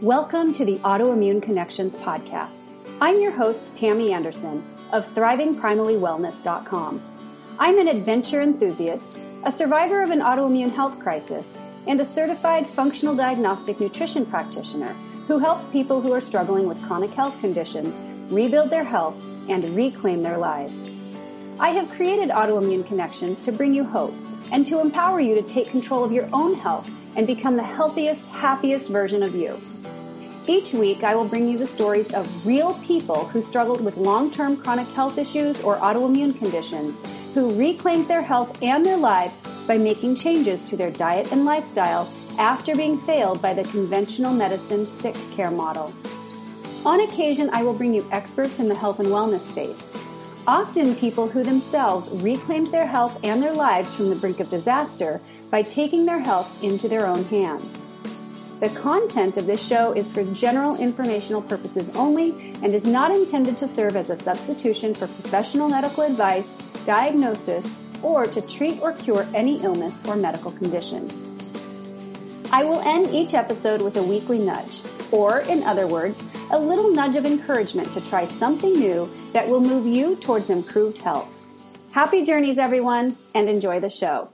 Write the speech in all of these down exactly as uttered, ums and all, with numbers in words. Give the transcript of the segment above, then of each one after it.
Welcome to the Autoimmune Connections podcast. I'm your host, Tammy Anderson of thriving primally wellness dot com. I'm an adventure enthusiast, a survivor of an autoimmune health crisis, and a certified functional diagnostic nutrition practitioner who helps people who are struggling with chronic health conditions rebuild their health and reclaim their lives. I have created Autoimmune Connections to bring you hope and to empower you to take control of your own health and become the healthiest, happiest version of you. Each week, I will bring you the stories of real people who struggled with long-term chronic health issues or autoimmune conditions, who reclaimed their health and their lives by making changes to their diet and lifestyle after being failed by the conventional medicine sick care model. On occasion, I will bring you experts in the health and wellness space, often people who themselves reclaimed their health and their lives from the brink of disaster by taking their health into their own hands. The content of this show is for general informational purposes only and is not intended to serve as a substitution for professional medical advice, diagnosis, or to treat or cure any illness or medical condition. I will end each episode with a weekly nudge, or in other words, a little nudge of encouragement to try something new that will move you towards improved health. Happy journeys, everyone, and enjoy the show.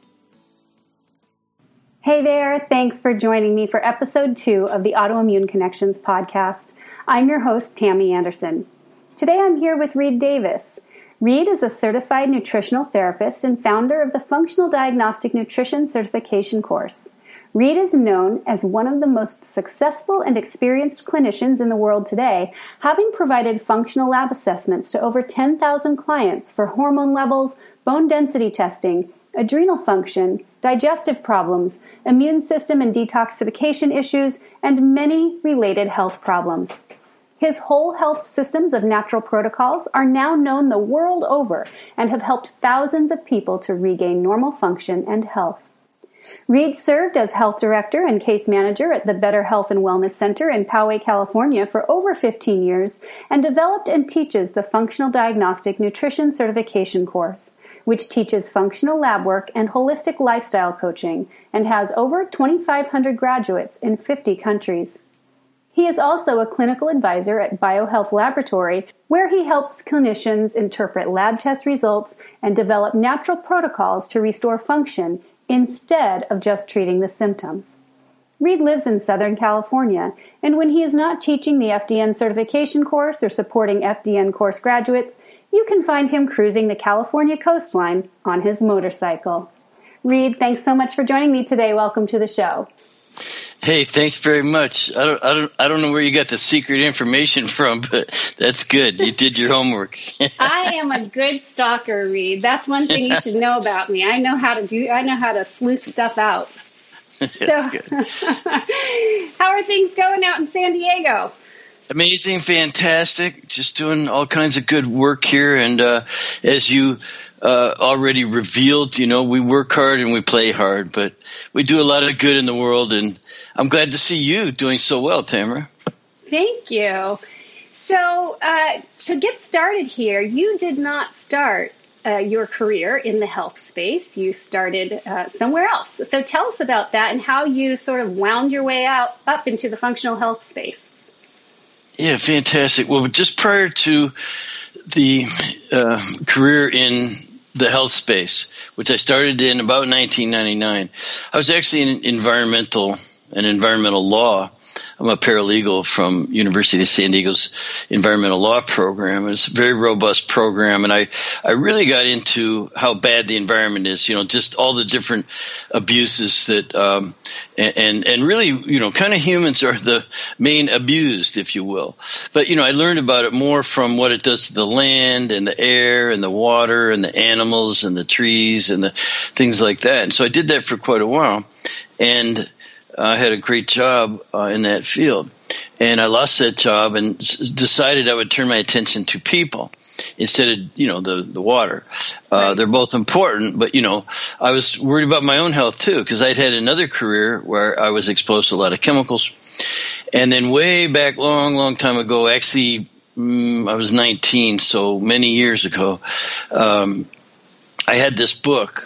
Hey there, thanks for joining me for episode two of the Autoimmune Connections podcast. I'm your host, Tammy Anderson. Today I'm here with Reed Davis. Reed is a certified nutritional therapist and founder of the Functional Diagnostic Nutrition Certification course. Reed is known as one of the most successful and experienced clinicians in the world today, having provided functional lab assessments to over ten thousand clients for hormone levels, bone density testing, adrenal function, digestive problems, immune system and detoxification issues, and many related health problems. His whole health systems of natural protocols are now known the world over and have helped thousands of people to regain normal function and health. Reed served as health director and case manager at the Better Health and Wellness Center in Poway, California for over fifteen years and developed and teaches the Functional Diagnostic Nutrition Certification course, which teaches functional lab work and holistic lifestyle coaching and has over twenty-five hundred graduates in fifty countries. He is also a clinical advisor at BioHealth Laboratory, where he helps clinicians interpret lab test results and develop natural protocols to restore function instead of just treating the symptoms. Reed lives in Southern California, and when he is not teaching the F D N certification course or supporting F D N course graduates, you can find him cruising the California coastline on his motorcycle. Reed, thanks so much for joining me today. Welcome to the show. Hey, thanks very much. I don't, I don't, I don't know where you got the secret information from, but that's good. You did your homework. I am a good stalker, Reed. That's one thing you should know about me. I know how to do. I know how to sleuth stuff out. So, how are things going out in San Diego? Amazing, fantastic. Just doing all kinds of good work here, and uh, as you uh, already revealed, you know, we work hard and we play hard, but we do a lot of good in the world, and I'm glad to see you doing so well, Tamara. Thank you. So uh, to get started here, you did not start uh, your career in the health space. You started uh, somewhere else. So tell us about that and how you sort of wound your way out up into the functional health space. Yeah, fantastic. Well, just prior to the uh, career in the health space, which I started in about nineteen ninety-nine, I was actually in environmental and environmental law. I'm a paralegal from University of San Diego's environmental law program. It's a very robust program, and I, I really got into how bad the environment is, you know, just all the different abuses that um, and, and really, you know, kind of humans are the main abused, if you will. But, you know, I learned about it more from what it does to the land and the air and the water and the animals and the trees and the things like that. And so I did that for quite a while, and I had a great job uh, in that field, and I lost that job and s- decided I would turn my attention to people instead of, you know, the, the water. Uh, right. They're both important, but, you know, I was worried about my own health too, because I'd had another career where I was exposed to a lot of chemicals. And then way back long, long time ago, actually, mm, I was nineteen, so many years ago, um, I had this book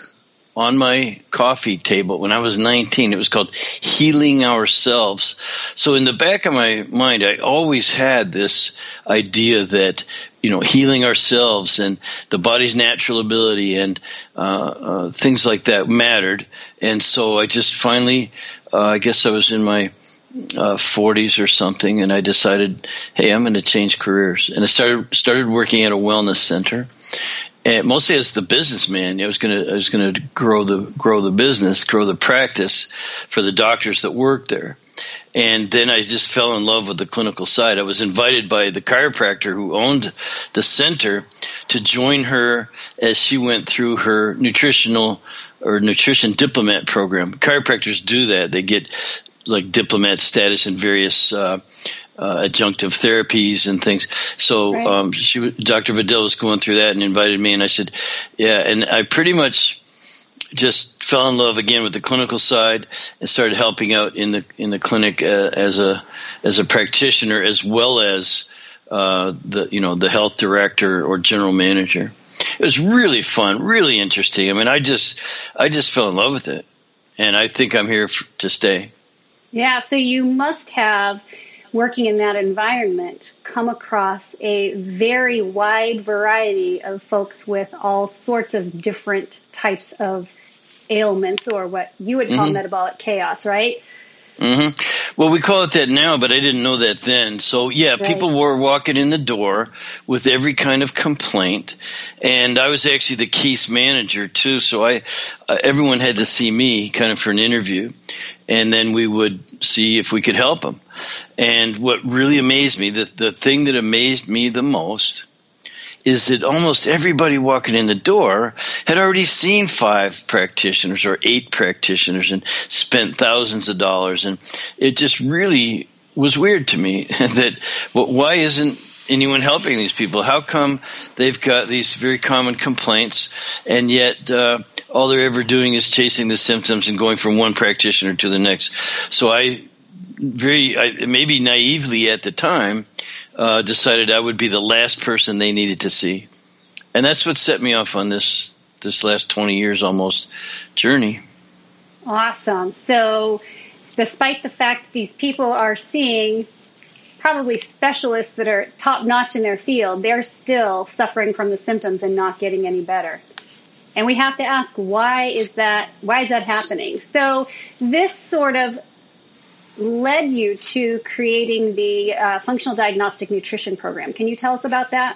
on my coffee table when I was nineteen. It was called Healing Ourselves. So in the back of my mind, I always had this idea that, you know, healing ourselves and the body's natural ability and uh, uh, things like that mattered. And so I just finally, uh, I guess I was in my uh, forties or something, and I decided, hey, I'm going to change careers. And I started started working at a wellness center. And mostly as the businessman, I was going to I was going to grow the grow the business, grow the practice for the doctors that worked there. And then I just fell in love with the clinical side. I was invited by the chiropractor who owned the center to join her as she went through her nutritional or nutrition diplomat program. Chiropractors do that. They get like diplomat status in various uh Uh, adjunctive therapies and things. So right. um, she, Doctor Vidal was going through that and invited me, and I said, yeah. And I pretty much just fell in love again with the clinical side and started helping out in the in the clinic uh, as a as a practitioner as well as uh, the you know the health director or general manager. It was really fun, really interesting. I mean, I just I just fell in love with it, and I think I'm here f- to stay. Yeah. So you must have, working in that environment, come across a very wide variety of folks with all sorts of different types of ailments, or what you would call mm-hmm. metabolic chaos, right? Mm-hmm. Well, we call it that now, but I didn't know that then. So, yeah, right. People were walking in the door with every kind of complaint, and I was actually the case manager too. So I, uh, everyone had to see me kind of for an interview, and then we would see if we could help them. And what really amazed me, the, the thing that amazed me the most, is that almost everybody walking in the door had already seen five practitioners or eight practitioners and spent thousands of dollars. And it just really was weird to me that, well, why isn't anyone helping these people? How come they've got these very common complaints, and yet uh, all they're ever doing is chasing the symptoms and going from one practitioner to the next? So I very, I, maybe naively at the time, uh, decided I would be the last person they needed to see. And that's what set me off on this, this last twenty years almost journey. Awesome. So despite the fact that these people are seeing probably specialists that are top notch in their field, they're still suffering from the symptoms and not getting any better. And we have to ask, why is that, why is that happening? So this sort of led you to creating the uh, Functional Diagnostic Nutrition Program. Can you tell us about that?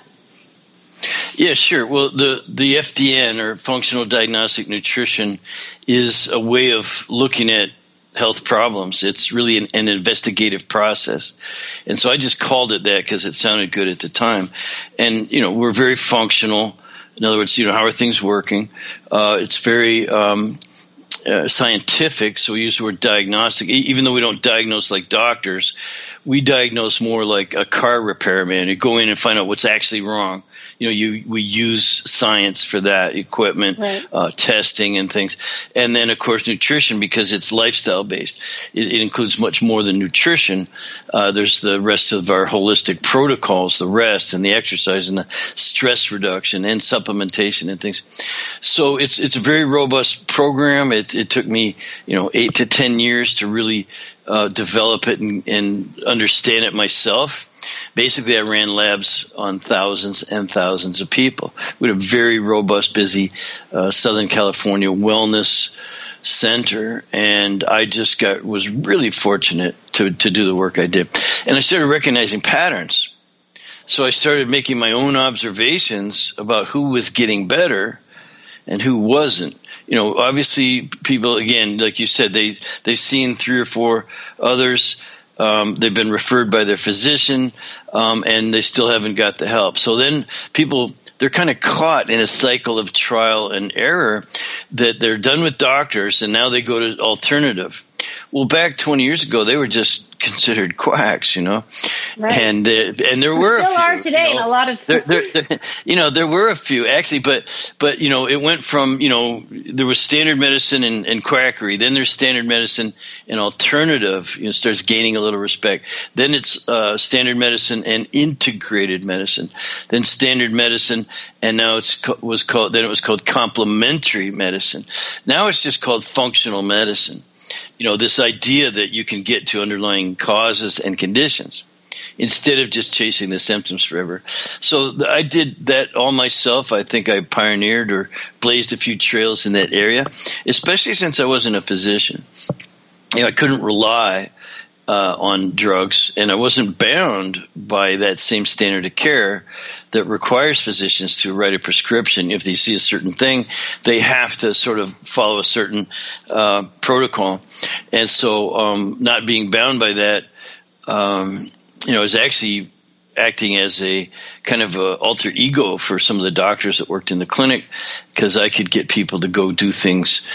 Yeah, sure. Well, the, the F D N, or Functional Diagnostic Nutrition, is a way of looking at health problems. It's really an, an investigative process. And so I just called it that because it sounded good at the time. And, you know, we're very functional. In other words, you know, how are things working? Uh, it's very um, uh, scientific, so we use the word diagnostic. E- even though we don't diagnose like doctors, we diagnose more like a car repairman. You go in and find out what's actually wrong. You know, you we use science for that, equipment, right. uh, testing and things. And then, of course, nutrition, because it's lifestyle-based. It, it includes much more than nutrition. Uh, there's the rest of our holistic protocols, the rest and the exercise and the stress reduction and supplementation and things. So it's it's a very robust program. It, it took me, you know, eight to ten years to really uh, develop it and, and understand it myself. Basically, I ran labs on thousands and thousands of people. We had a very robust, busy uh, Southern California wellness center, and I just got was really fortunate to to do the work I did. And I started recognizing patterns. So I started making my own observations about who was getting better and who wasn't. You know, obviously, people, again, like you said, they they've seen three or four others. Um, they've been referred by their physician, um, and they still haven't got the help. So then people, they're kind of caught in a cycle of trial and error that they're done with doctors and now they go to alternative. Well, back twenty years ago, they were just considered quacks, you know, right. and uh, and there were still a few, are today you know, in a lot of there, there, there, you know, there were a few actually, but but you know, it went from, you know, there was standard medicine and, and quackery. Then there's standard medicine and alternative. You know, starts gaining a little respect. Then it's uh, standard medicine and integrated medicine. Then standard medicine, and now it's was called. Then it was called complementary medicine. Now it's just called functional medicine. You know, this idea that you can get to underlying causes and conditions instead of just chasing the symptoms forever. So the, I did that all myself. I think I pioneered or blazed a few trails in that area, especially since I wasn't a physician. You know, I couldn't rely uh, on drugs, and I wasn't bound by that same standard of care that requires physicians to write a prescription. If they see a certain thing, they have to sort of follow a certain uh, protocol. And so um, not being bound by that, um, you know, is actually acting as a kind of a alter ego for some of the doctors that worked in the clinic, because I could get people to go do things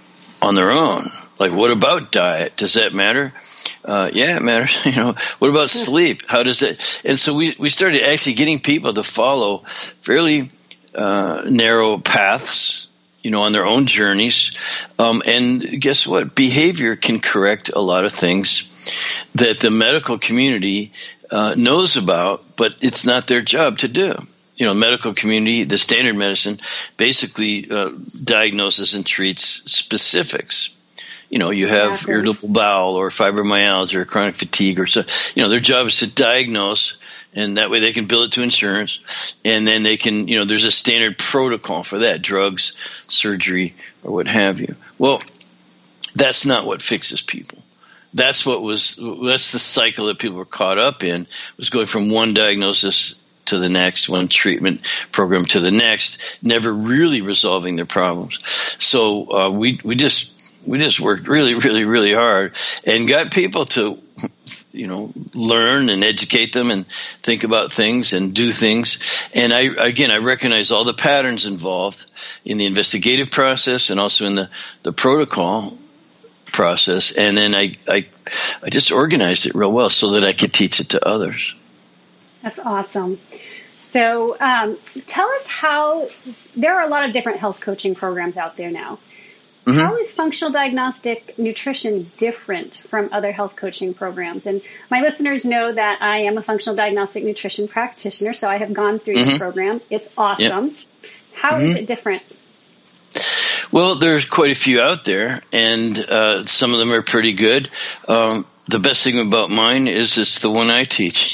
on their own. Like, what about diet? Does that matter? Uh, yeah, it matters. You know, what about sleep? How does that? And so we, we started actually getting people to follow fairly uh, narrow paths, you know, on their own journeys. Um, and guess what? Behavior can correct a lot of things that the medical community uh, knows about, but it's not their job to do. You know, medical community, the standard medicine, basically uh, diagnoses and treats specifics. You know, you have exactly. irritable bowel or fibromyalgia or chronic fatigue or so. You know, their job is to diagnose, and that way they can bill it to insurance, and then they can, you know, there's a standard protocol for that, drugs, surgery, or what have you. Well, that's not what fixes people. That's what was, that's the cycle that people were caught up in, was going from one diagnosis to the next, one treatment program to the next, never really resolving their problems. So uh, we we just we just worked really, really, really hard and got people to, you know, learn and educate them and think about things and do things. And I, again, I recognize all the patterns involved in the investigative process and also in the, the protocol process. And then I, I, I just organized it real well so that I could teach it to others. That's awesome. So um, tell us how, there are a lot of different health coaching programs out there now. Mm-hmm. How is functional diagnostic nutrition different from other health coaching programs? And my listeners know that I am a functional diagnostic nutrition practitioner, so I have gone through mm-hmm. the program. It's awesome. Yep. How mm-hmm. is it different? Well, there's quite a few out there, and uh, some of them are pretty good. Um, the best thing about mine is it's the one I teach.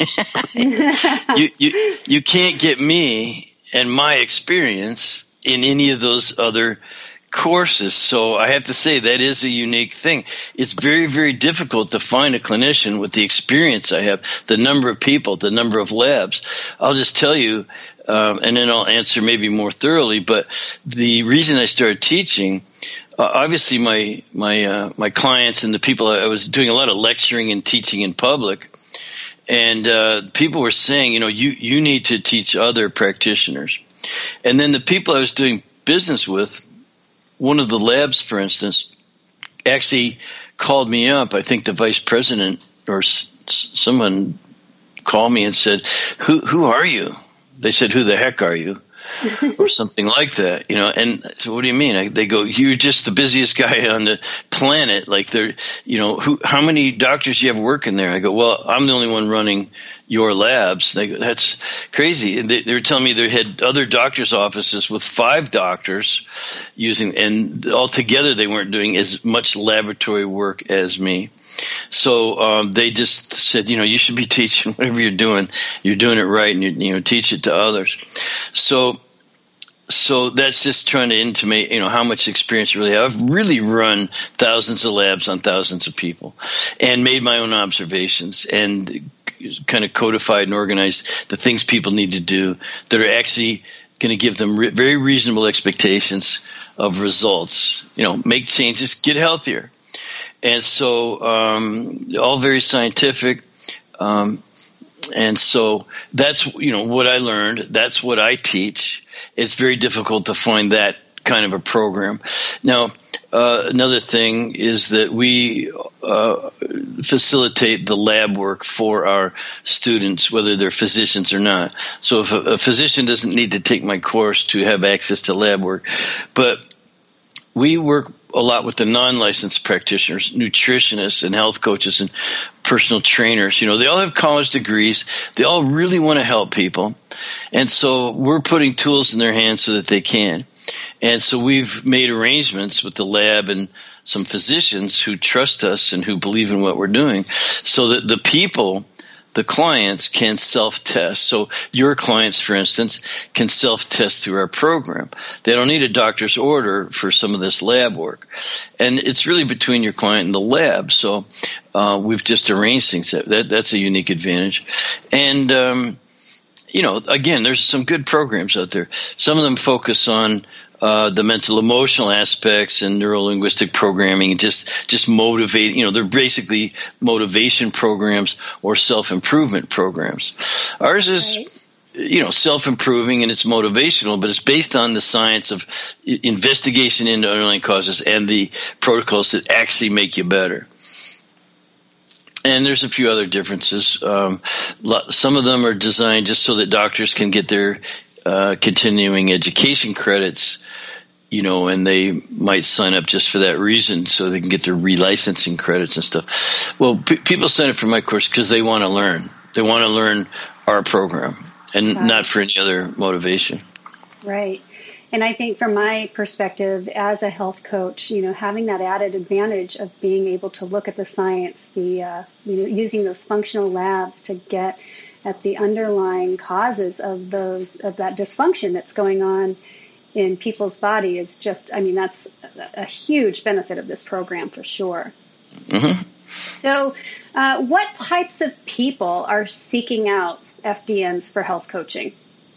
you, you, you can't get me and my experience in any of those other courses. So I have to say that is a unique thing. It's very, very difficult to find a clinician with the experience I have, the number of people, the number of labs. I'll just tell you, um, and then I'll answer maybe more thoroughly, but the reason I started teaching, uh, obviously my, my, uh, my clients and the people, I was doing a lot of lecturing and teaching in public, and, uh, people were saying, you know, you, you need to teach other practitioners. And then the people I was doing business with, one of the labs, for instance, actually called me up. I think the vice president or s- someone called me and said, who who are you? They said, who the heck are you? Or something like that, you know. And so, what do you mean? I, they go, you're just the busiest guy on the planet. Like, they're, you know, who? How many doctors do you have working there? I go, well, I'm the only one running your labs. They go, that's crazy. And they, they were telling me they had other doctors' offices with five doctors using, and altogether they weren't doing as much laboratory work as me. So um, they just said, you know, you should be teaching whatever you're doing. You're doing it right, and you, you know, teach it to others. So, so that's just trying to intimate, you know, how much experience you really have. I've really run thousands of labs on thousands of people, and made my own observations, and kind of codified and organized the things people need to do that are actually going to give them re- very reasonable expectations of results. You know, make changes, get healthier. And so, um, all very scientific. Um, and so that's, you know, what I learned. That's what I teach. It's very difficult to find that kind of a program. Now, uh, another thing is that we uh, facilitate the lab work for our students, whether they're physicians or not. So if a, a physician doesn't need to take my course to have access to lab work, but we work a lot with the non-licensed practitioners, nutritionists and health coaches and personal trainers. You know, they all have college degrees. They all really want to help people. And so we're putting tools in their hands so that they can. And so we've made arrangements with the lab and some physicians who trust us and who believe in what we're doing so that the people, the clients, can self-test. So your clients, for instance, can self-test through our program. They don't need a doctor's order for some of this lab work. And it's really between your client and the lab. So uh, we've just arranged things. That, that That's a unique advantage. And, um, you know, again, there's some good programs out there. Some of them focus on Uh, the mental emotional aspects and neuro-linguistic programming, just just motivate, you know, they're basically motivation programs or self-improvement programs. Ours is, right. you know, self-improving and it's motivational, but it's based on the science of investigation into underlying causes and the protocols that actually make you better. And there's a few other differences. Um, some of them are designed just so that doctors can get their uh, continuing education credits, you know, and they might sign up just for that reason so they can get their relicensing credits and stuff. Well, p- people sign up for my course because they want to learn. They want to learn our program and right. not for any other motivation. Right. And I think from my perspective as a health coach, you know, having that added advantage of being able to look at the science, the, uh, you know, using those functional labs to get at the underlying causes of those, of that dysfunction that's going on in people's body is just, I mean, that's a huge benefit of this program for sure. Mm-hmm. So uh, what types of people are seeking out F D Ns for health coaching?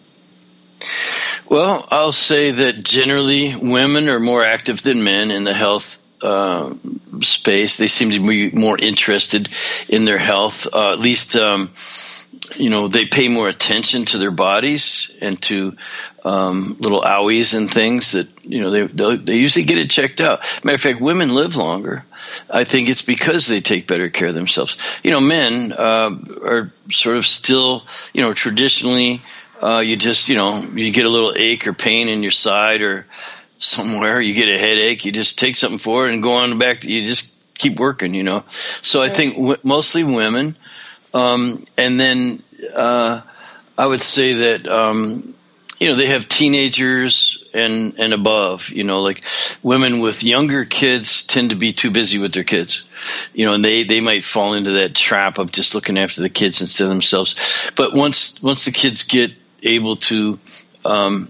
Well, I'll say that generally women are more active than men in the health uh, space. They seem to be more interested in their health, uh, at least um, you know, they pay more attention to their bodies and to um, little owies and things that, you know, they they usually get it checked out. Matter of fact, women live longer. I think it's because they take better care of themselves. You know, men uh, are sort of still, you know, traditionally uh, you just, you know, you get a little ache or pain in your side or somewhere, you get a headache, you just take something for it and go on back. You just keep working, you know. So I think w- mostly women. Um, and then uh, I would say that, um, you know, they have teenagers and, and above, you know, like women with younger kids tend to be too busy with their kids, you know, and they, they might fall into that trap of just looking after the kids instead of themselves. But once once the kids get able to um,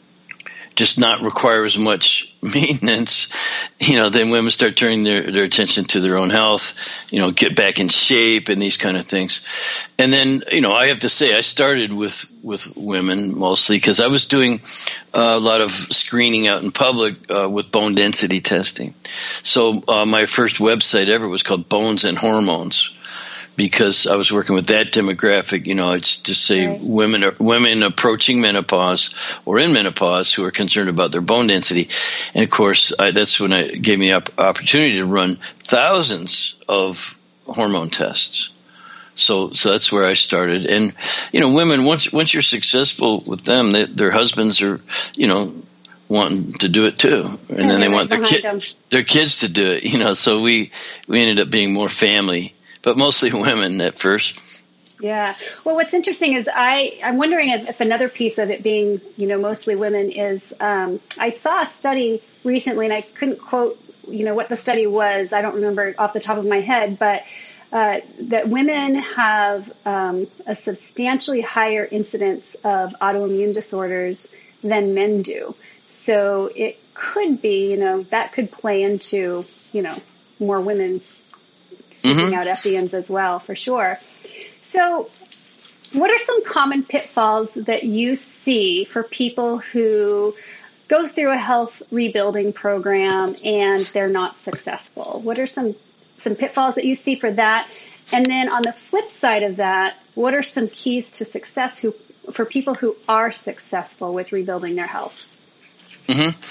just not require as much maintenance, you know, then women start turning their, their attention to their own health, you know, get back in shape and these kind of things. And then, you know, I have to say I started with, with women mostly because I was doing a lot of screening out in public uh, with bone density testing. So uh, my first website ever was called Bones and Hormones, because I was working with that demographic. You know, I'd just say right. women are, women approaching menopause or in menopause who are concerned about their bone density. And of course, I, that's when I gave me the op- opportunity to run thousands of hormone tests. So, so that's where I started. And, you know, women, once, once you're successful with them, they, their husbands are, you know, wanting to do it too. And, and then they want their kids, their kids to do it, you know, so we, we ended up being more family, but mostly women at first. Yeah. Well, what's interesting is I, I'm wondering if, if another piece of it being, you know, mostly women is um, I saw a study recently, and I couldn't quote, you know, what the study was. I don't remember off the top of my head, but uh, that women have um, a substantially higher incidence of autoimmune disorders than men do. So it could be, you know, that could play into, you know, more women seeking mm-hmm. out F D Ns as well, for sure. So what are some common pitfalls that you see for people who go through a health rebuilding program and they're not successful? What are some, some pitfalls that you see for that? And then on the flip side of that, what are some keys to success who, for people who are successful with rebuilding their health? Mm-hmm.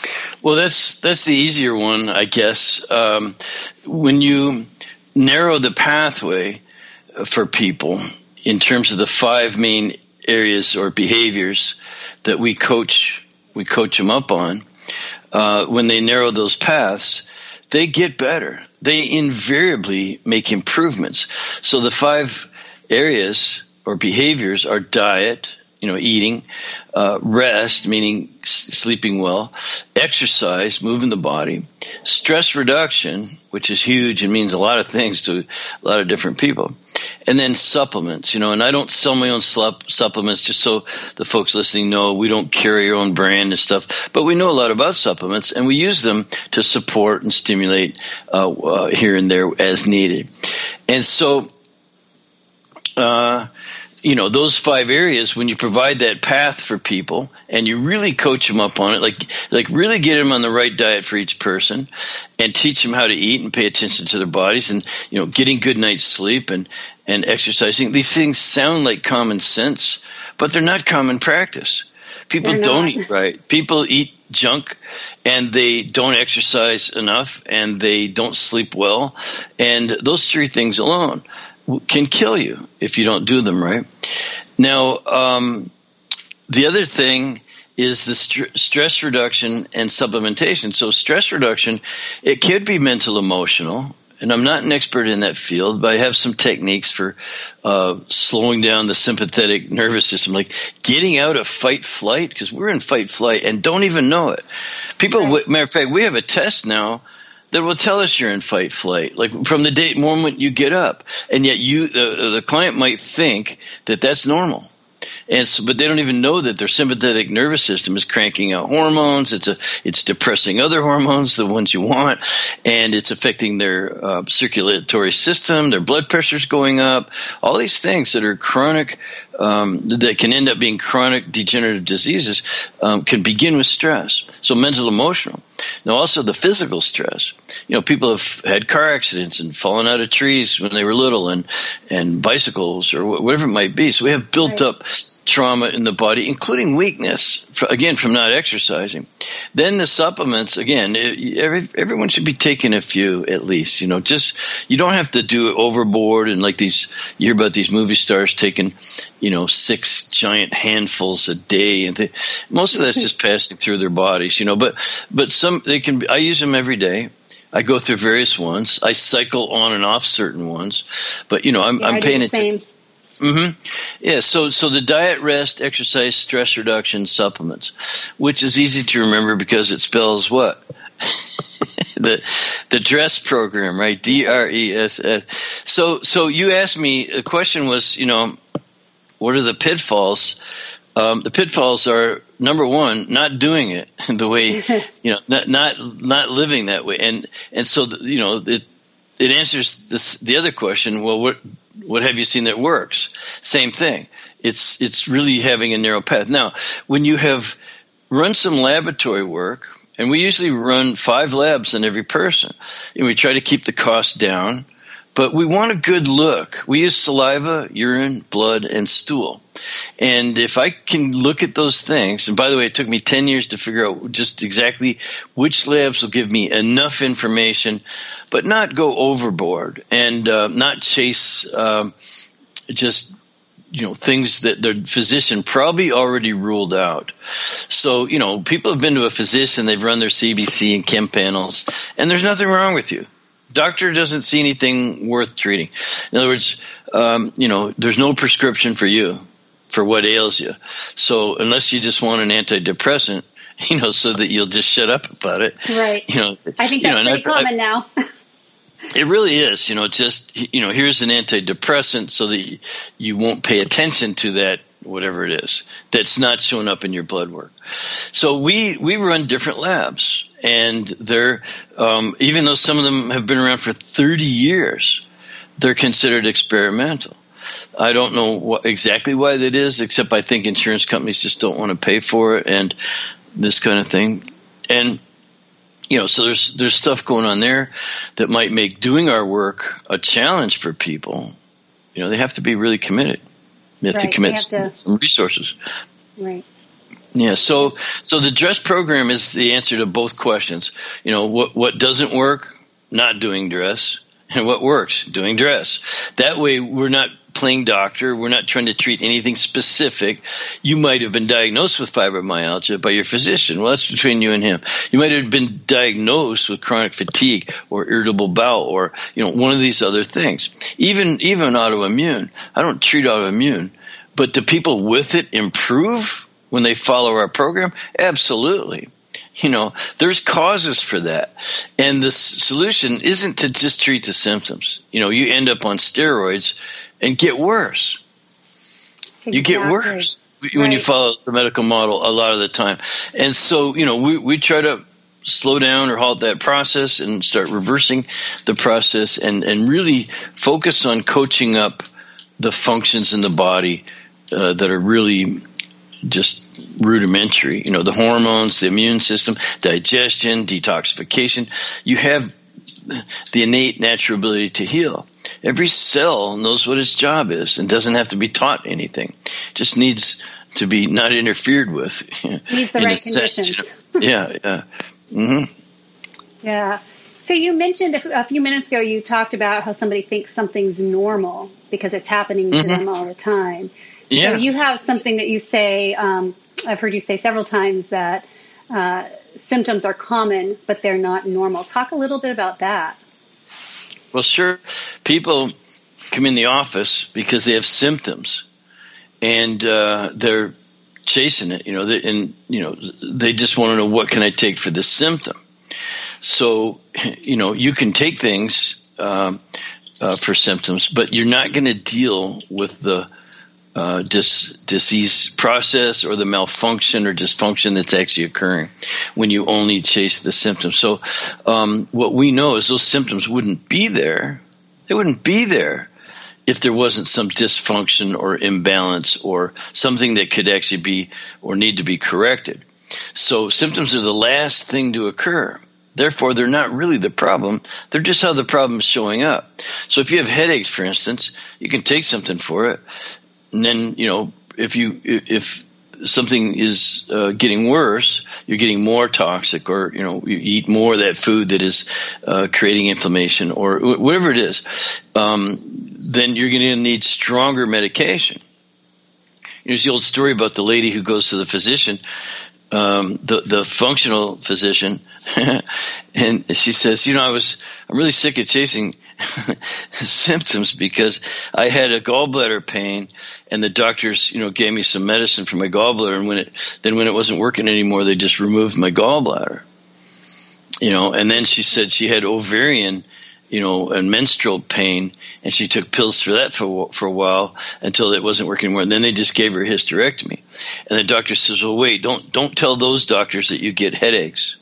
Well, that's that's the easier one, I guess. Um, when you narrow the pathway for people in terms of the five main areas or behaviors that we coach, we coach them up on. Uh, when they narrow those paths, they get better. They invariably make improvements. So the five areas or behaviors are diet, you know, eating, uh, rest, meaning s- sleeping well, exercise, moving the body, stress reduction, which is huge and means a lot of things to a lot of different people, and then supplements, you know, and I don't sell my own slup- supplements just so the folks listening know we don't carry our own brand and stuff, but we know a lot about supplements and we use them to support and stimulate uh, uh, here and there as needed. And so, uh, you know, those five areas, when you provide that path for people and you really coach them up on it, like, like really get them on the right diet for each person and teach them how to eat and pay attention to their bodies and, you know, getting good night's sleep and, and exercising. These things sound like common sense, but they're not common practice. People don't eat right. People eat junk and they don't exercise enough and they don't sleep well. And those three things alone can kill you if you don't do them right. Now, um, the other thing is the st- stress reduction and supplementation. So stress reduction, it could be mental, emotional, and I'm not an expert in that field, but I have some techniques for uh, slowing down the sympathetic nervous system, like getting out of fight flight, because we're in fight flight and don't even know it. People, right. Matter of fact, we have a test now that will tell us you're in fight flight, like from the day moment you get up, and yet you, the, the client might think that that's normal. And so, but they don't even know that their sympathetic nervous system is cranking out hormones. It's a, it's depressing other hormones, the ones you want, and it's affecting their uh, circulatory system. Their blood pressure's going up. All these things that are chronic, um, that can end up being chronic degenerative diseases, um, can begin with stress. So mental, emotional. Now, also the physical stress. You know, people have had car accidents and fallen out of trees when they were little, and and bicycles or whatever it might be. So we have built right. up trauma in the body, including weakness, again, from not exercising. Then the supplements, again, every, everyone should be taking a few at least, you know, just, you don't have to do it overboard and like these, you hear about these movie stars taking, you know, six giant handfuls a day, and they, most of that's just passing through their bodies, you know, but, but some, they can, I use them every day. I go through various ones. I cycle on and off certain ones, but you know, I'm, yeah, I'm paying attention. Same. Mm-hmm. Yeah. So, so the diet, rest, exercise, stress reduction, supplements, which is easy to remember because it spells what? the, the DRESS program, right? D R E S S. So, so you asked me, the question was, you know, what are the pitfalls? Um, the pitfalls are, number one, not doing it the way, you know, not, not, not living that way. And, and so, the, you know, it, it answers this, the other question. Well, what, what have you seen that works? Same thing. It's, it's really having a narrow path. Now, when you have run some laboratory work, and we usually run five labs on every person, and we try to keep the cost down, but we want a good look. We use saliva, urine, blood, and stool. And if I can look at those things, and by the way, it took me ten years to figure out just exactly which labs will give me enough information, but not go overboard and uh, not chase um, just, you know, things that the physician probably already ruled out. So, you know, people have been to a physician, they've run their C B C and chem panels, and there's nothing wrong with you. Doctor doesn't see anything worth treating. In other words, um, you know, there's no prescription for you for what ails you. So unless you just want an antidepressant, you know, so that you'll just shut up about it. Right. You know, I think that's pretty common now. It really is. You know, just, you know, here's an antidepressant so that you won't pay attention to that, whatever it is, that's not showing up in your blood work. So we, we run different labs, and they're, um, even though some of them have been around for thirty years, they're considered experimental. I don't know what, exactly why that is, except I think insurance companies just don't want to pay for it and this kind of thing. And, you know, so there's, there's stuff going on there that might make doing our work a challenge for people. You know, they have to be really committed. They have right. to commit have to, some resources. Right. Yeah, so so the DRESS program is the answer to both questions. You know, what what doesn't work? Not doing DRESS. And what works? Doing DRESS. That way we're not playing doctor. We're not trying to treat anything specific. You might have been diagnosed with fibromyalgia by your physician. Well, that's between you and him. You might have been diagnosed with chronic fatigue or irritable bowel or, you know, one of these other things. Even even autoimmune. I don't treat autoimmune. But do people with it improve when they follow our program? Absolutely. You know, there's causes for that. And the solution isn't to just treat the symptoms. You know, you end up on steroids and get worse. Exactly. You get worse when right. you follow the medical model a lot of the time. And so, you know, we, we try to slow down or halt that process and start reversing the process and, and really focus on coaching up the functions in the body uh, that are really just rudimentary. You know, the hormones, the immune system, digestion, detoxification. You have the innate natural ability to heal. Every cell knows what its job is and doesn't have to be taught anything. Just needs to be not interfered with. Needs the right conditions. Yeah, yeah. Mm-hmm. Yeah. So you mentioned a few minutes ago, you talked about how somebody thinks something's normal because it's happening to mm-hmm. them all the time. Yeah. So you have something that you say, um, I've heard you say several times that uh, symptoms are common, but they're not normal. Talk a little bit about that. Well, sure. People come in the office because they have symptoms, and uh, they're chasing it. You know, they, and you know they just want to know, what can I take for this symptom? So, you know, you can take things um, uh, for symptoms, but you're not going to deal with the uh, dis- disease process or the malfunction or dysfunction that's actually occurring when you only chase the symptoms. So um, what we know is those symptoms wouldn't be there. They wouldn't be there if there wasn't some dysfunction or imbalance or something that could actually be or need to be corrected. So symptoms are the last thing to occur. Therefore, they're not really the problem. They're just how the problem is showing up. So if you have headaches, for instance, you can take something for it. And then, you know, if you if something is uh, getting worse, you're getting more toxic, or, you know, you eat more of that food that is uh, creating inflammation, or whatever it is, um, then you're going to need stronger medication. There's the old story about the lady who goes to the physician, um, the the functional physician, and she says, you know, I was I'm really sick of chasing symptoms because I had a gallbladder pain, and the doctors, you know, gave me some medicine for my gallbladder, and when it then when it wasn't working anymore, they just removed my gallbladder. You know, and then she said she had ovarian, you know, and menstrual pain, and she took pills for that for for a while until it wasn't working anymore. And then they just gave her a hysterectomy. And the doctor says, "Well, wait, don't don't tell those doctors that you get headaches."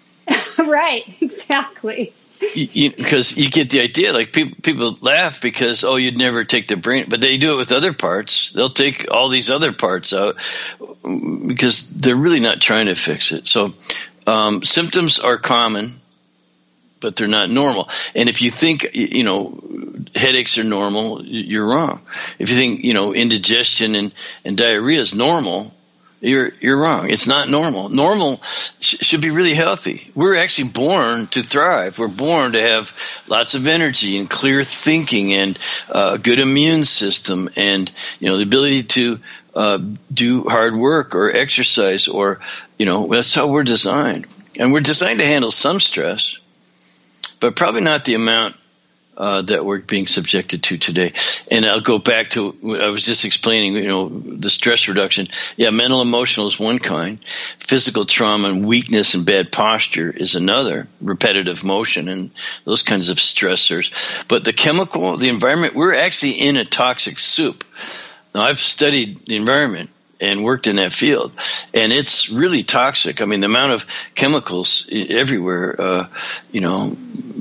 Right, exactly. Because you, you, you get the idea. Like people people laugh because, oh, you'd never take the brain, but they do it with other parts. They'll take all these other parts out because they're really not trying to fix it. So um, symptoms are common, but they're not normal. And if you think, you know, headaches are normal, you're wrong. If you think, you know, indigestion and, and diarrhea is normal, you're you're wrong. It's not normal. Normal sh- should be really healthy. We're actually born to thrive. We're born to have lots of energy and clear thinking and a uh, good immune system and, you know, the ability to uh, do hard work or exercise, or, you know, that's how we're designed. And we're designed to handle some stress, but probably not the amount uh, that we're being subjected to today. And I'll go back to what I was just explaining, you know, the stress reduction. Yeah, mental, emotional is one kind. Physical trauma and weakness and bad posture is another. Repetitive motion and those kinds of stressors. But the chemical, the environment, we're actually in a toxic soup. Now, I've studied the environment and worked in that field, and it's really toxic. I mean, the amount of chemicals everywhere, uh, you know,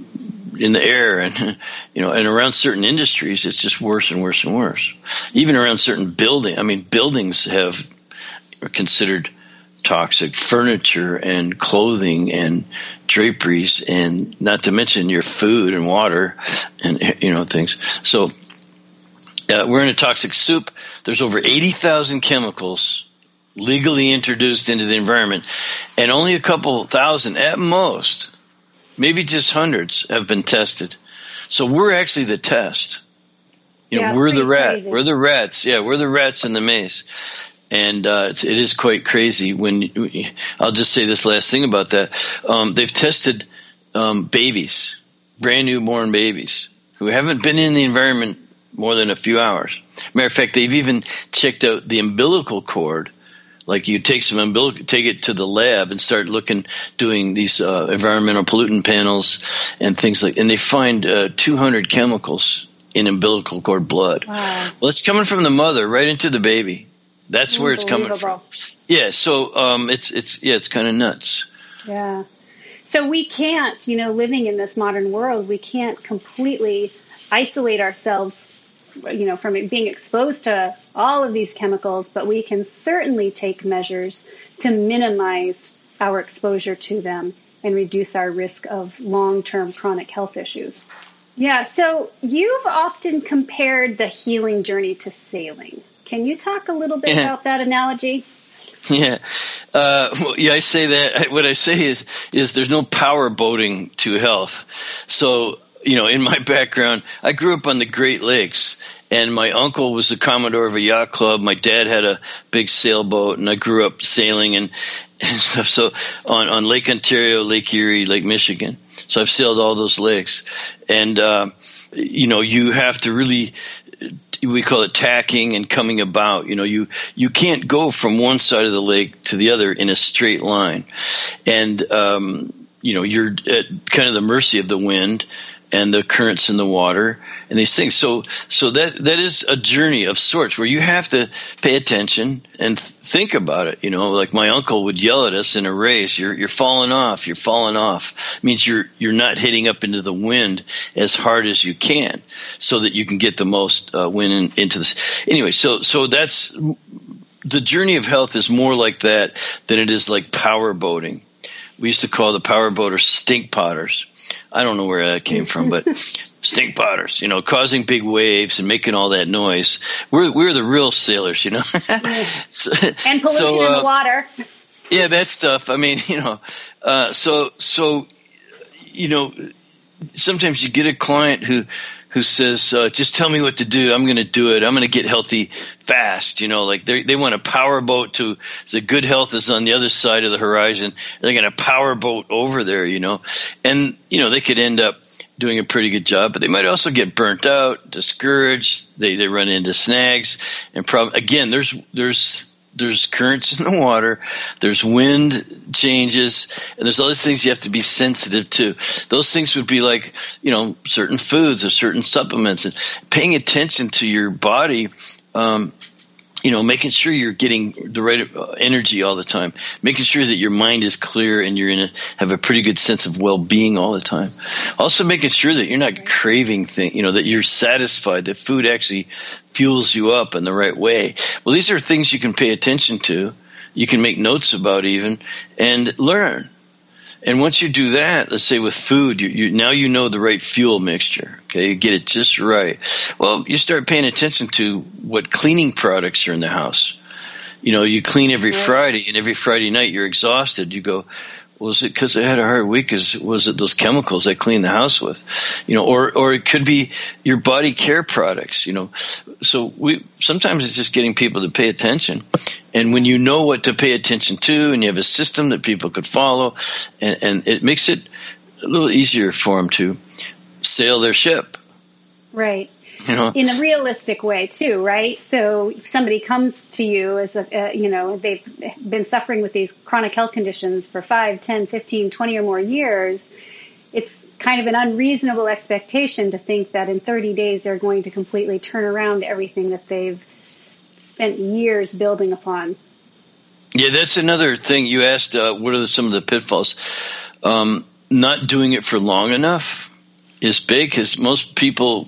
in the air and, you know, and around certain industries, it's just worse and worse and worse. Even around certain buildings. I mean, buildings have are considered toxic. Furniture and clothing and draperies, and not to mention your food and water and, you know, things. So uh, we're in a toxic soup. There's over eighty thousand chemicals legally introduced into the environment, and only a couple thousand at most, maybe just hundreds, have been tested. So we're actually the test. You know, yeah, we're the rat. Crazy. We're the rats. Yeah, we're the rats in the maze. And uh, it's, it is quite crazy. When I'll just say this last thing about that. Um, they've tested um, babies, brand new born babies, who haven't been in the environment more than a few hours. Matter of fact, they've even checked out the umbilical cord. Like you take some umbilical, take it to the lab and start looking, doing these uh, environmental pollutant panels and things like, and they find uh, two hundred chemicals in umbilical cord blood. Wow. Well, it's coming from the mother right into the baby. That's where it's coming from. Yeah. So, um, it's, it's, yeah, it's kind of nuts. Yeah. So we can't, you know, living in this modern world, we can't completely isolate ourselves, you know, from being exposed to all of these chemicals, but we can certainly take measures to minimize our exposure to them and reduce our risk of long-term chronic health issues. Yeah, so you've often compared the healing journey to sailing. Can you talk a little bit Yeah. about that analogy? Yeah. Uh, well, yeah, I say that. What I say is, is there's no power boating to health. So, you know, in my background, I grew up on the Great Lakes, and my uncle was the commodore of a yacht club. My dad had a big sailboat, and I grew up sailing and, and stuff. So on, on Lake Ontario, Lake Erie, Lake Michigan. So I've sailed all those lakes. And, uh, you know, you have to really, we call it tacking and coming about. You know, you, you can't go from one side of the lake to the other in a straight line. And, um, you know, you're at kind of the mercy of the wind and the currents in the water and these things. So, so that, that is a journey of sorts where you have to pay attention and think about it. You know, like my uncle would yell at us in a race, you're, you're falling off, you're falling off. It means you're, you're not hitting up into the wind as hard as you can so that you can get the most uh, wind in, into this. Anyway, so, so that's the journey of health is more like that than it is like power boating. We used to call the power boaters stink potters. I don't know where that came from, but stink potters, you know, causing big waves and making all that noise. We're we're the real sailors, you know. so, And pollution so, uh, in the water. Yeah, that stuff. I mean, you know, uh, so so you know, sometimes you get a client who who says, uh, just tell me what to do. I'm going to do it. I'm going to get healthy fast. You know, like they they want a power boat to the good health is on the other side of the horizon. They're going to power boat over there, you know, and, you know, they could end up doing a pretty good job, but they might also get burnt out, discouraged. They, they run into snags and problem. Again, there's, there's, there's currents in the water, there's wind changes, and there's other things you have to be sensitive to. Those things would be like, you know, certain foods or certain supplements, and paying attention to your body, um, you know, making sure you're getting the right energy all the time, making sure that your mind is clear and you're in a, have a pretty good sense of well-being all the time. Also making sure that you're not craving things, you know, that you're satisfied, that food actually fuels you up in the right way. Well, these are things you can pay attention to. You can make notes about even and learn. And once you do that, let's say with food, you, you now you know the right fuel mixture. Okay, you get it just right. Well, you start paying attention to what cleaning products are in the house. You know, you clean every Friday, and every Friday night you're exhausted. You go, was it because I had a hard week? Is was it those chemicals I cleaned the house with? You know, or or it could be your body care products. You know, so we sometimes it's just getting people to pay attention. And when you know what to pay attention to, and you have a system that people could follow, and, and it makes it a little easier for them to sail their ship. Right. You know? In a realistic way too, right? So if somebody comes to you as a, uh, you know, they've been suffering with these chronic health conditions for five, ten, fifteen, twenty or more years, it's kind of an unreasonable expectation to think that in thirty days they're going to completely turn around everything that they've spent years building upon. Yeah, that's another thing you asked. Uh, what are the, some of the pitfalls? Um, not doing it for long enough is big, because most people,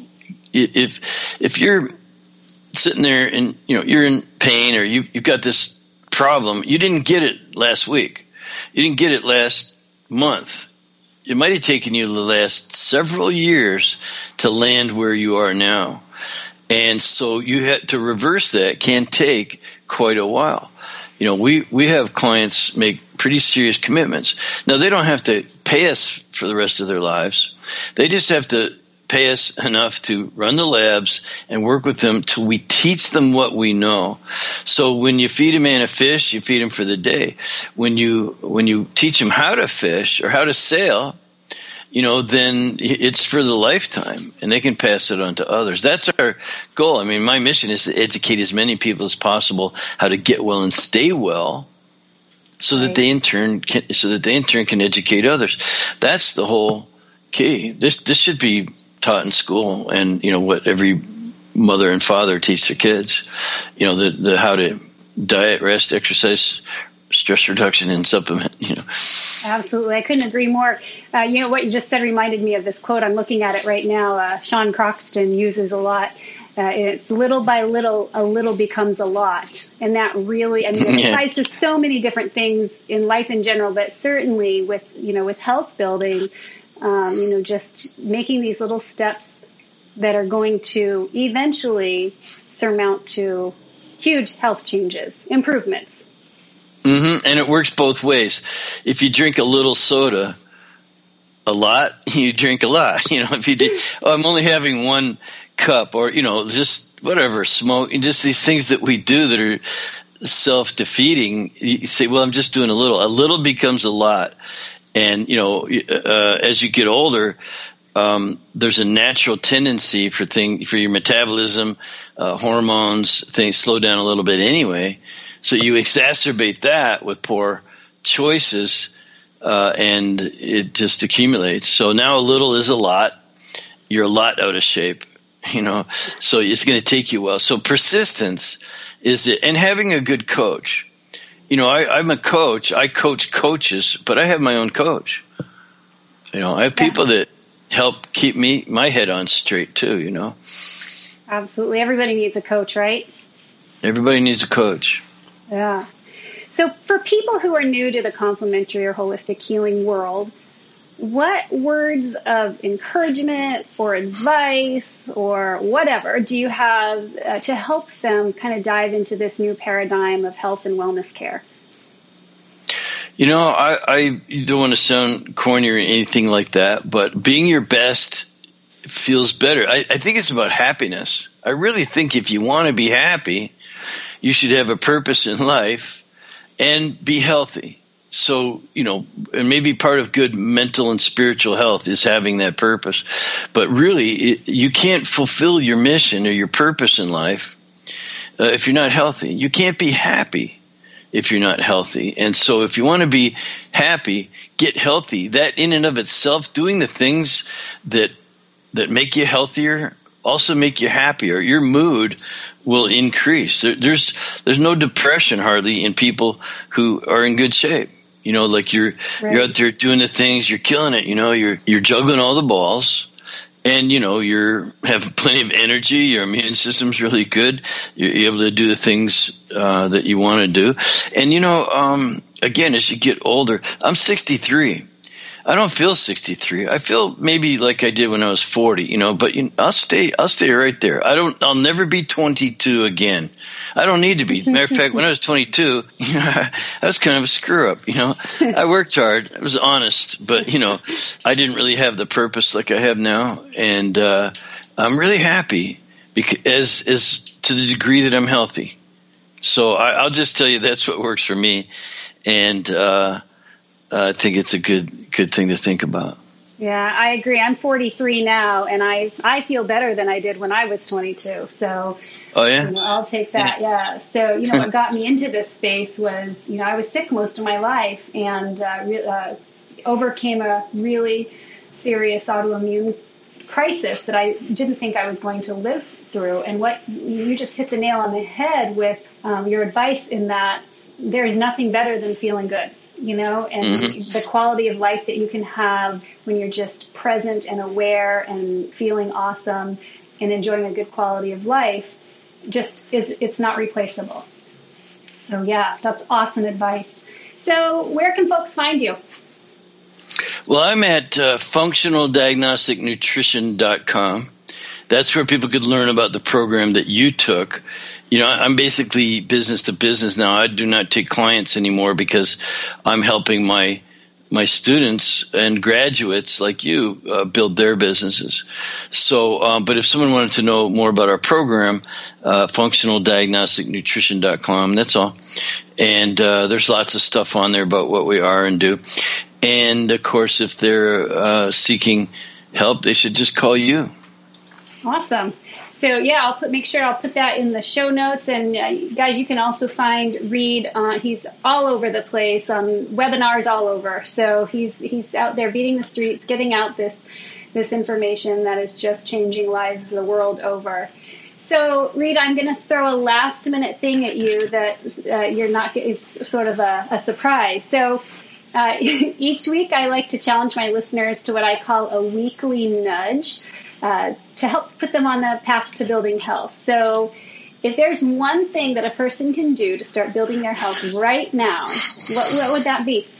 if if you're sitting there and you know you're in pain or you you've got this problem, you didn't get it last week, you didn't get it last month. It might have taken you the last several years to land where you are now. And so you had to reverse that can take quite a while. You know, we, we have clients make pretty serious commitments. Now, they don't have to pay us for the rest of their lives. They just have to pay us enough to run the labs and work with them till we teach them what we know. So when you feed a man a fish, you feed him for the day. When you when you teach him how to fish or how to sail, you know, then it's for the lifetime, and they can pass it on to others. That's our goal. I mean, my mission is to educate as many people as possible how to get well and stay well, so that they in turn can, so that they in turn can educate others. That's the whole key. This this should be taught in school, and you know what every mother and father teach their kids. You know, the the how to diet, rest, exercise, stress reduction, and supplement. You know. Absolutely. I couldn't agree more. Uh, you know, what you just said reminded me of this quote. I'm looking at it right now. Uh, Sean Croxton uses a lot. Uh, it's little by little, a little becomes a lot. And that really, I mean, it yeah. applies to so many different things in life in general, but certainly with, you know, with health building, um, you know, just making these little steps that are going to eventually surmount to huge health changes, improvements. Mm-hmm. And it works both ways. If you drink a little soda a lot, you drink a lot. You know, if you do, oh, I'm only having one cup, or, you know, just whatever, smoke, and just these things that we do that are self-defeating. You say, well, I'm just doing a little. A little becomes a lot. And, you know, uh, as you get older, um, there's a natural tendency for thing, for your metabolism, uh, hormones, things slow down a little bit anyway. So you exacerbate that with poor choices, uh, and it just accumulates. So now a little is a lot. You're a lot out of shape, you know, so it's going to take you well. So persistence is it, and having a good coach. You know, I, I'm a coach. I coach coaches, but I have my own coach. You know, I have people that help keep me, my head on straight too, you know. Absolutely. Everybody needs a coach, right? Everybody needs a coach. Yeah. So for people who are new to the complementary or holistic healing world, what words of encouragement or advice or whatever do you have uh, to help them kind of dive into this new paradigm of health and wellness care? You know, I, I don't want to sound corny or anything like that, but being your best feels better. I, I think it's about happiness. I really think if you want to be happy, you should have a purpose in life and be healthy. So, you know, and maybe part of good mental and spiritual health is having that purpose. But really, it, you can't fulfill your mission or your purpose in life uh, if you're not healthy. You can't be happy if you're not healthy. And so if you want to be happy, get healthy. That in and of itself, doing the things that that make you healthier also make you happier. Your mood will increase. There, there's there's no depression hardly in people who are in good shape. You know, like you're right. You're out there doing the things, you're killing it. You know, you're you're juggling all the balls, and you know you're have plenty of energy. Your immune system's really good. You're able to do the things uh, that you want to do. And you know, um, again, as you get older, I'm sixty-three. I don't feel sixty-three. I feel maybe like I did when I was forty, you know, but you know, I'll stay, I'll stay right there. I don't, I'll never be twenty-two again. I don't need to be. Matter of fact, when I was twenty-two, you know, I was kind of a screw up, you know, I worked hard. I was honest, but you know, I didn't really have the purpose like I have now. And, uh, I'm really happy because as, as to the degree that I'm healthy. So I, I'll just tell you that's what works for me. And, uh, Uh, I think it's a good good thing to think about. Yeah, I agree. I'm forty-three now, and I I feel better than I did when I was twenty-two. So, oh yeah, you know, I'll take that. Yeah. So, you know, what got me into this space was, you know, I was sick most of my life, and uh, re- uh, overcame a really serious autoimmune crisis that I didn't think I was going to live through. And what you just hit the nail on the head with um, your advice in that there is nothing better than feeling good. You know, and mm-hmm. the quality of life that you can have when you're just present and aware and feeling awesome and enjoying a good quality of life just is, it's not replaceable. So yeah, that's awesome advice. So where can folks find you? Well, I'm at uh, functional diagnostic nutrition dot com. that's where people could learn about the program that you took. You know, I'm basically business to business now. I do not take clients anymore because I'm helping my my students and graduates like you uh, build their businesses. So, um, but if someone wanted to know more about our program, uh, functional diagnostic nutrition dot com, that's all. And uh, there's lots of stuff on there about what we are and do. And, of course, if they're uh, seeking help, they should just call you. Awesome. So, yeah, I'll put make sure I'll put that in the show notes. And, uh, guys, you can also find Reed. Uh, he's all over the place, um, webinars all over. So he's he's out there beating the streets, getting out this this information that is just changing lives the world over. So, Reed, I'm going to throw a last-minute thing at you that uh, you're not – it's sort of a, a surprise. So uh, each week I like to challenge my listeners to what I call a weekly nudge. Uh, to help put them on the path to building health. So if there's one thing that a person can do to start building their health right now, what, what would that be?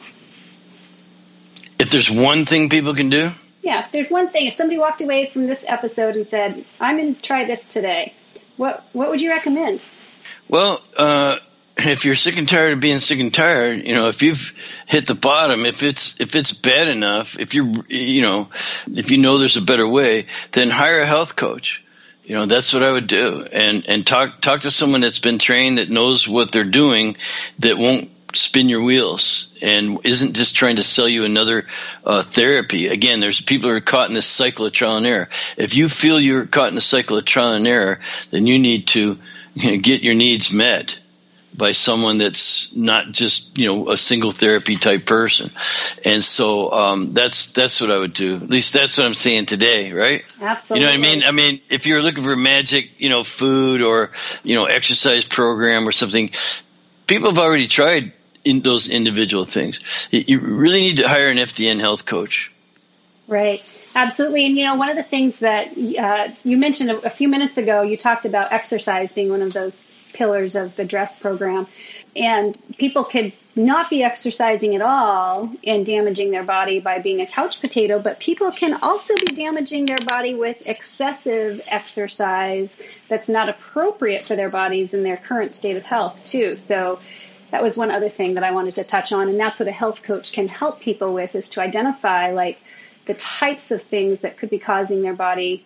If there's one thing people can do? Yeah, if there's one thing. If somebody walked away from this episode and said, I'm going to try this today, what what would you recommend? Well, uh, if you're sick and tired of being sick and tired, you know, if you've hit the bottom, if it's if it's bad enough, if you're, you know, if you know there's a better way, then hire a health coach. You know, that's what I would do, and and talk talk to someone that's been trained, that knows what they're doing, that won't spin your wheels and isn't just trying to sell you another uh, therapy. Again, there's people who are caught in this cycle of trial and error. If you feel you're caught in a cycle of trial and error, then you need to, you know, get your needs met by someone that's not just, you know, a single therapy type person. And so um, that's that's what I would do. At least that's what I'm saying today, right? Absolutely. You know what I mean? I mean, if you're looking for magic, you know, food or, you know, exercise program or something, people have already tried in those individual things. You really need to hire an F D N health coach. Right. Absolutely. And, you know, one of the things that uh, you mentioned a, a few minutes ago, you talked about exercise being one of those pillars of the DRESS program. And people could not be exercising at all and damaging their body by being a couch potato, but people can also be damaging their body with excessive exercise that's not appropriate for their bodies in their current state of health, too. So that was one other thing that I wanted to touch on. And that's what a health coach can help people with, is to identify, like, the types of things that could be causing their body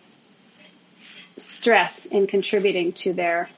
stress and contributing to their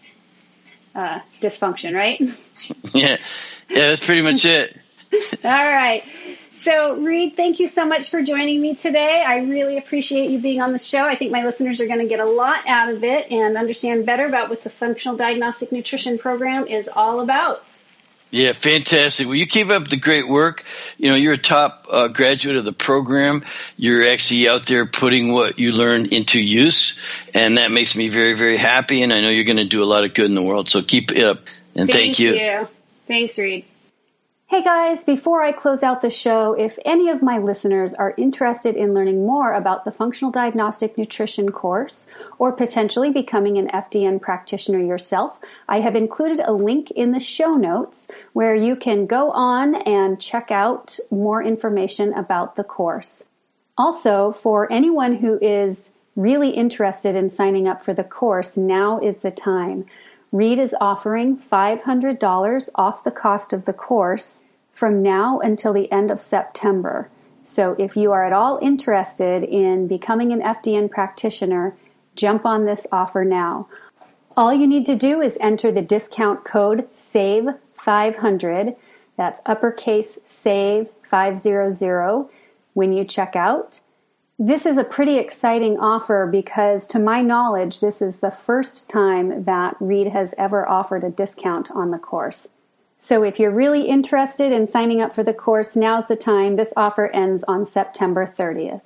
uh, dysfunction, right? Yeah, yeah, that's pretty much it. All right. So, Reed, thank you so much for joining me today. I really appreciate you being on the show. I think my listeners are going to get a lot out of it and understand better about what the Functional Diagnostic Nutrition Program is all about. Yeah, fantastic. Well, you keep up the great work. You know, you're a top uh, graduate of the program. You're actually out there putting what you learned into use, and that makes me very, very happy, and I know you're going to do a lot of good in the world, so keep it up, and thank, thank you. you. Thanks, Reed. Hey guys, before I close out the show, if any of my listeners are interested in learning more about the Functional Diagnostic Nutrition course or potentially becoming an F D N practitioner yourself, I have included a link in the show notes where you can go on and check out more information about the course. Also, for anyone who is really interested in signing up for the course, now is the time. Reed is offering five hundred dollars off the cost of the course from now until the end of September. So if you are at all interested in becoming an F D N practitioner, jump on this offer now. All you need to do is enter the discount code S A V E five hundred, that's uppercase SAVE five hundred, when you check out. This is a pretty exciting offer because, to my knowledge, this is the first time that Reed has ever offered a discount on the course. So if you're really interested in signing up for the course, now's the time. This offer ends on September thirtieth.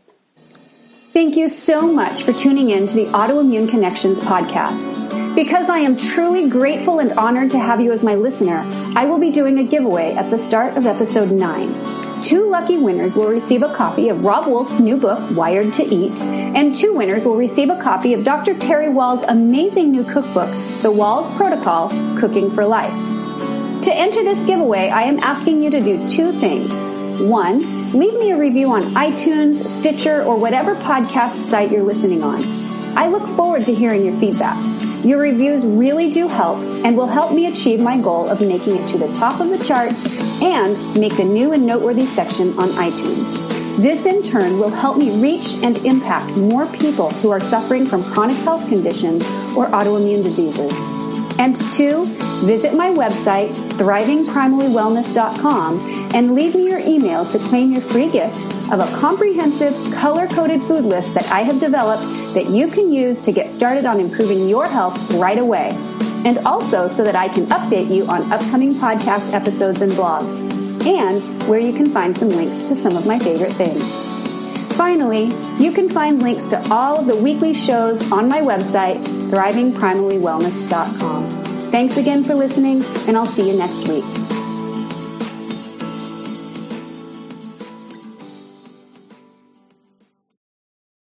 Thank you so much for tuning in to the Autoimmune Connections podcast. Because I am truly grateful and honored to have you as my listener, I will be doing a giveaway at the start of episode nine. Two lucky winners will receive a copy of Robb Wolf's new book, Wired to Eat, and two winners will receive a copy of Doctor Terry Wahls' amazing new cookbook, The Wahls Protocol, Cooking for Life. To enter this giveaway, I am asking you to do two things. One, leave me a review on iTunes, Stitcher, or whatever podcast site you're listening on. I look forward to hearing your feedback. Your reviews really do help and will help me achieve my goal of making it to the top of the charts and make the new and noteworthy section on iTunes. This in turn will help me reach and impact more people who are suffering from chronic health conditions or autoimmune diseases. And two, visit my website, thriving primally wellness dot com, and leave me your email to claim your free gift of a comprehensive, color-coded food list that I have developed that you can use to get started on improving your health right away. And also so that I can update you on upcoming podcast episodes and blogs, and where you can find some links to some of my favorite things. Finally, you can find links to all of the weekly shows on my website, thriving primally wellness dot com. Thanks again for listening, and I'll see you next week.